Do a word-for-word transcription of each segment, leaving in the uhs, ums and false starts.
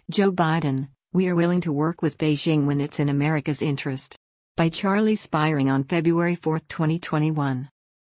Joe Biden, we are willing to work with Beijing when it's in America's interest. By Charlie Spiring on February fourth, twenty twenty-one.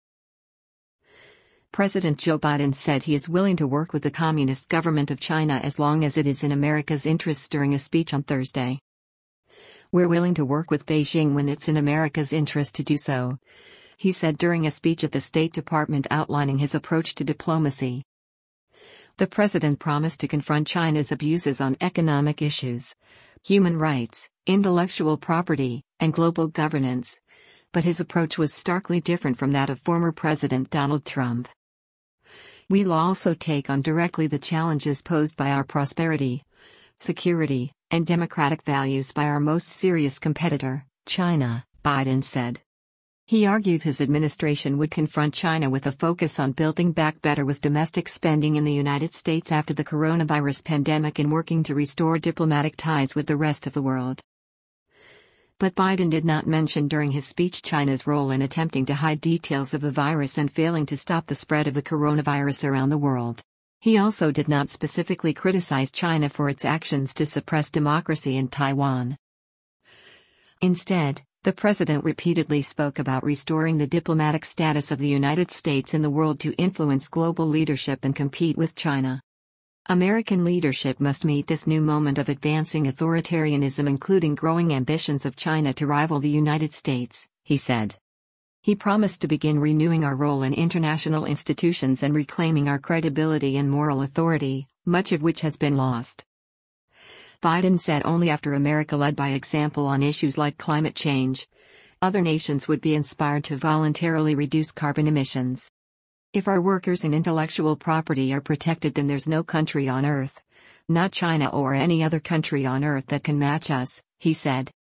President Joe Biden said he is willing to work with the Communist government of China as long as it is in America's interests during a speech on Thursday. We're willing to work with Beijing when it's in America's interest to do so, he said during a speech at the State Department outlining his approach to diplomacy. The president promised to confront China's abuses on economic issues, human rights, intellectual property, and global governance, but his approach was starkly different from that of former President Donald Trump. We'll also take on directly the challenges posed by our prosperity, security, and democratic values by our most serious competitor, China, Biden said. He argued his administration would confront China with a focus on building back better with domestic spending in the United States after the coronavirus pandemic and working to restore diplomatic ties with the rest of the world. But Biden did not mention during his speech China's role in attempting to hide details of the virus and failing to stop the spread of the coronavirus around the world. He also did not specifically criticize China for its actions to suppress democracy in Taiwan. Instead, the president repeatedly spoke about restoring the diplomatic status of the United States in the world to influence global leadership and compete with China. American leadership must meet this new moment of advancing authoritarianism, including growing ambitions of China to rival the United States, he said. He promised to begin renewing our role in international institutions and reclaiming our credibility and moral authority, much of which has been lost. Biden said only after America led by example on issues like climate change, other nations would be inspired to voluntarily reduce carbon emissions. If our workers and intellectual property are protected, then there's no country on earth, not China or any other country on earth, that can match us, he said.